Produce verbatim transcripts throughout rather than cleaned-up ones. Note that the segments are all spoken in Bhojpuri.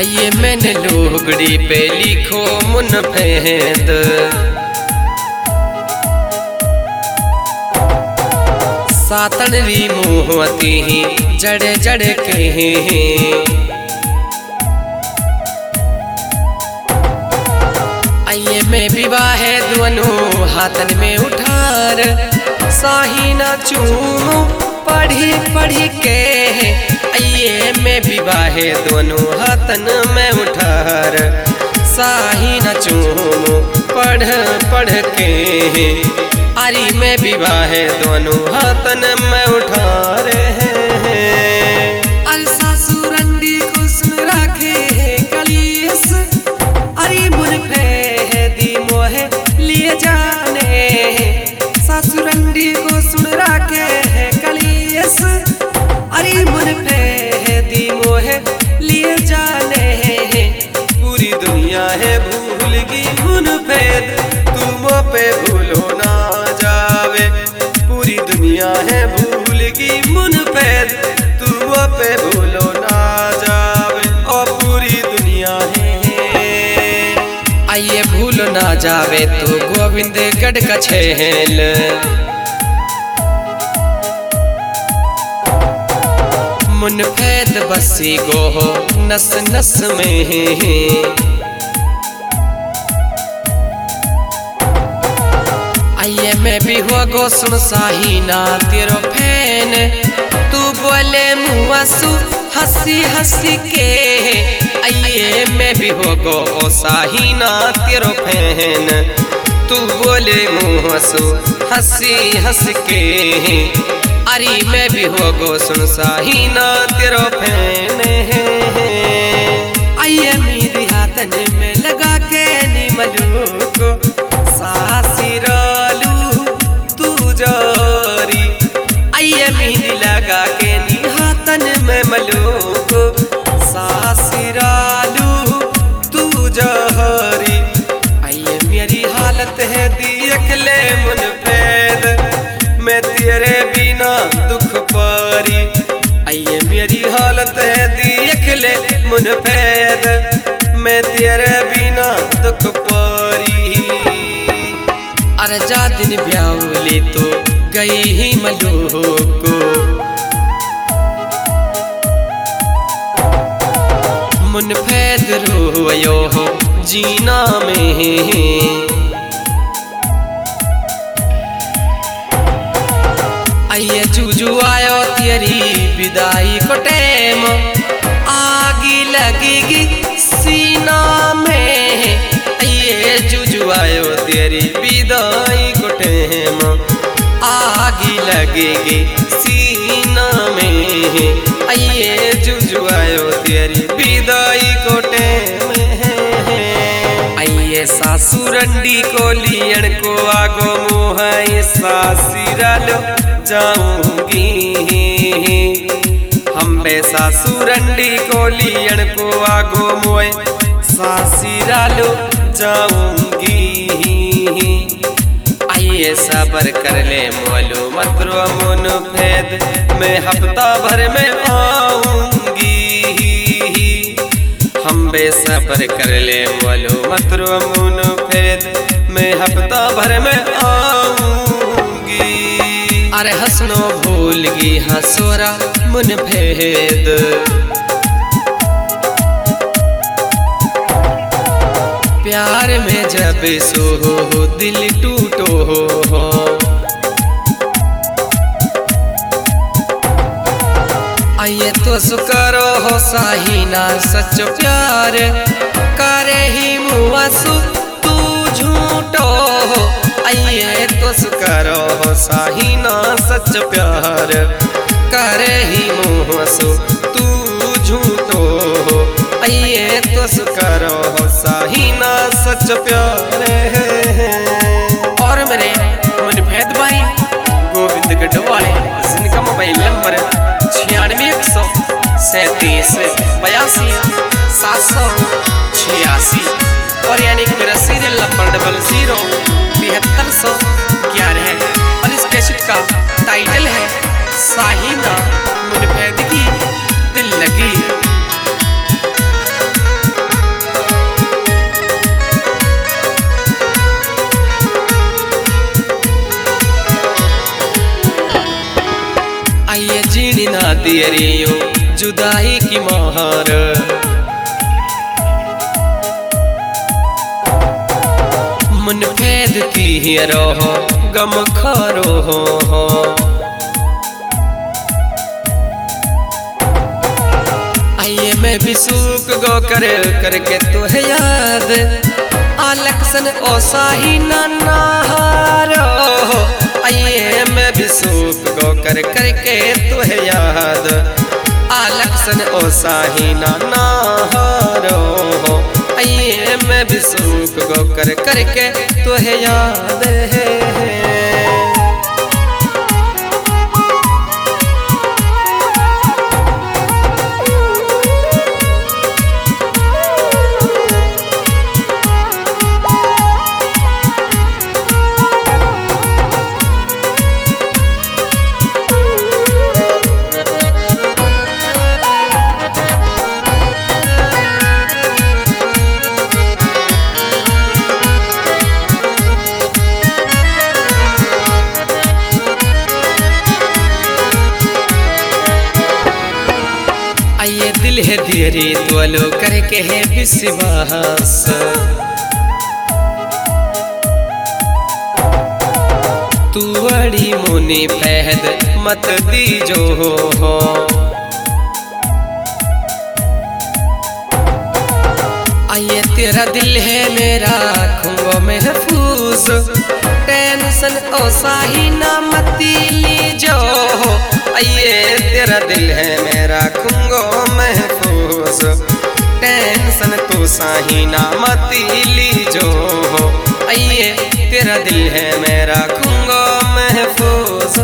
आइए मैंने लोगड़ी पे लिखो मुनफेद, सातन री मोहती जड़ जड़ के आइए मैं विवाह दोनों हाथन में उठार, साही ना चूमू पढ़ी पढ़ी के। आइए मैं विवाह दोनों हाथन में उठार, साही ना चूमू पढ़ पढ़ के। अरे मैं विवाह दोनों हाथन में उठार अरे सासुरंडी को सुन रखे कलीस, अरे मुनफे दी मोहे लिए जाने। सासुरंडी को सुन रखे कलीस, अरे मुनफे दी मोहे लिए जाने। पूरी दुनिया है भूल गई मुनफेद, तुम पे भूलो ना जावे। पूरी दुनिया है भूल गई मुनफेद, तुम पे भूलो ना जावे। और पूरी दुनिया है आइए भूलो ना जावे तो गोविंद गढ़ का छेल। मुनफेद बसी गो हो नस नस में, आइए मैं भी हो गो सुन साही ना तेरो फैन। तू बोले मुआसू हंसी हंसी के, आइए मैं भी हो गो ओ साही ना तेरो फैन। तू बोले मुआसू हंसी हंस के, अरे मैं भी हो गो सुन साही ना तेरो फैन। आइए मेरी हाथन में लगा के नी मलूको, सासिरालू तू जारी। आइए मेहंदी लगा के नी हाथन में मलूको, सासिरालू तू जारी। आइए मेरी हालत है देख ले मुनफेद, मैं तेरे बिना दुख पारी। आइए मेरी हालत है देख ले मुनफेद, मैं तेरे बिना दुख पारी। अरे जा दिन ब्याउली तो गई ही मलूको, मुनफेद रोयो हो जीना में। आइए जूजू आयो तेरी विदाई को टेम, आगी लगेगी सीना में। आइए जूजू आयो तेरी विदाई को टेम, आगी लगेगी सीना में। आइए जूजू आयो तेरी विदाई को टेम। आइए सासुरंडी को लियन को आगो मोहाई सासिरालो जाऊंगी। हम बे सासुरंडी को लियन को आगो मोए सासिरालो जाऊंगी। आइए सबर कर ले मोलू मतरो मुनफेद, मैं हफ्ता भर में आऊंगी। हम बे सबर कर ले मोलू मतरो मुनफेद, मैं हफ्ता भर में आऊंगी। अरे हंसनो भूल गई हंसोरा मुनफेद, प्यार में जब सो हो दिल टूटो हो। आइए तो सुकरो हो साहिना सच प्यार, करे ही मुआसू तू झूठो हो। आइए तो सुकरो हो साहिना सच प्यार, करे ही मुआसू तू झूठो हो। आइए तो सुकरो हो साहिना सच प्यार। और मेरे मुनफेद भाई गोविंद गढ़ वाले, जिनका मोबाइल नंबर छियानवे एक सौ सैंतीस बयासी सात सौ छियासी, और यानी कि मेरा सीरियल नंबर डबल जीरो तिहत्तर सौ ग्यारह है। और इस कैसेट का टाइटल है साहिना मुनफेद की दिल लगी। दियरियो जुदाई की मोहर। मन फेदती रहो गम खरो हो, आइए मैं भी सूख गो कर करके तो है याद, आलक्सन ओ साही नारो। आइए मैं भी सूख गो कर करके तो है याद, आलक्सन ओ साही नारो। आइए मैं भी सूख गो कर करके तो है याद है। आइए दिल है धीरे तोलो करके है विश्वास, तू बड़ी मुनि फहद मत दीजो हो। आइए तेरा दिल है मेरा खूंगो महफूज, टेंशन ओ साही ना मती लीजो। आइए तेरा दिल है मेरा खूंगो महफूज, टेंशन तो साही ना मती लीजो। आइए तेरा दिल है मेरा खूंगो महफूज।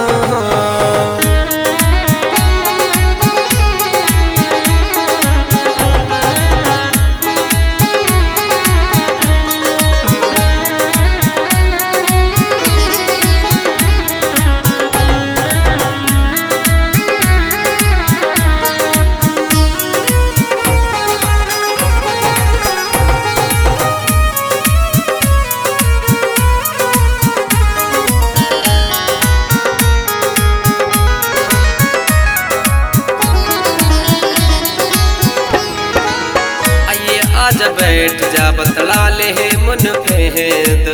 आजा बैठ जा बतला ले मन फेद,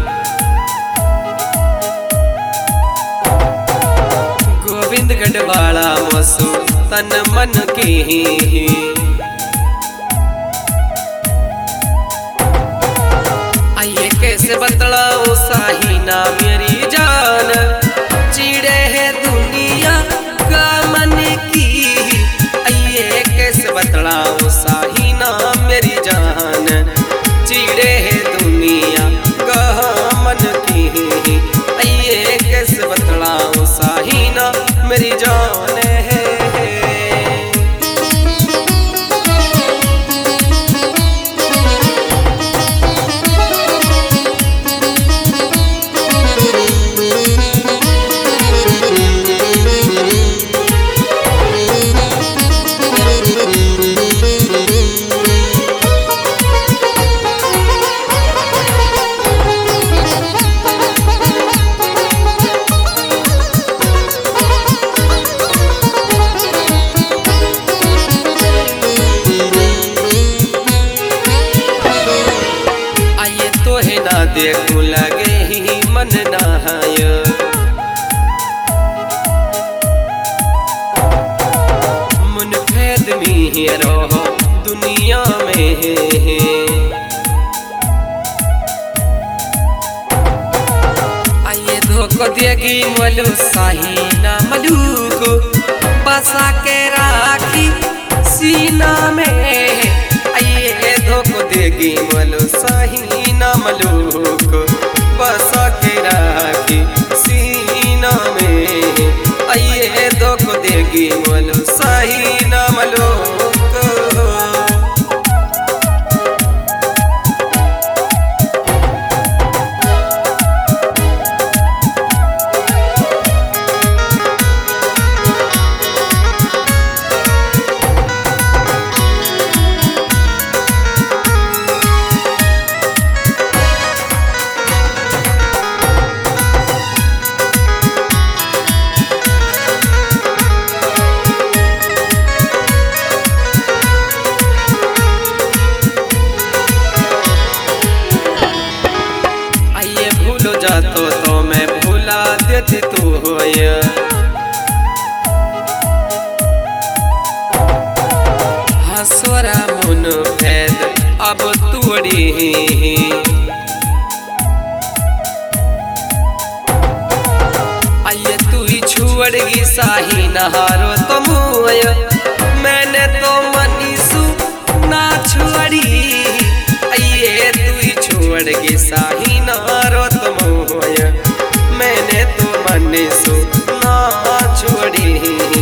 गोविंद गढ़वाला मसू तन मन की। आइए कैसे बतलाओ साही ना मेरी जान, चिड़े है दुनिया का मन की। आइए कैसे बतलाओ साही ना मेरी जान, चिड़े है दुनिया का मन की। आइए कैसे बतलाओ साही ना मेरी जान है। देखू लगे ही मन नहाय, मन फेद में रहो दुनिया में। आइए धोखो देगी मलू साही ना मलूक, बसा के राखी सीना में। आइए धोखो देगी मलू साही ना मलूक, बसा के राखी सीना में। आइए धोखो देगी मलू साही ना मलूक। सारा मन भेद अब तोड़ी आइए तू ही छुड़गी साही नहारो तुम मैंने तो मनीसू ना छुड़ी आइए तू ही छुड़गी साही नहारो तुम मैंने तो मनीसू ना छोड़ी।